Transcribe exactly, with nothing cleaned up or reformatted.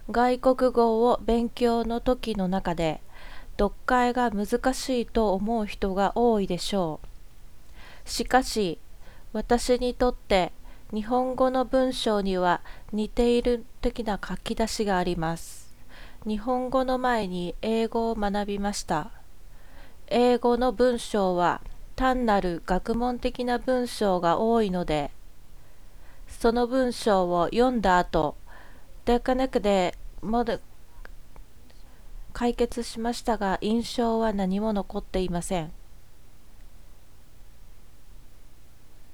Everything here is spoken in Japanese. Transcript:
外国語を勉強の時の中で、読解が難しいと思う人が多いでしょう。しかし、私にとって日本語の文章には似ている的な書き出しがあります。日本語の前に英語を学びました。英語の文章は単なる学問的な文章が多いので、その文章を読んだ後、テクニックでも解決しましたが、印象は何も残っていません。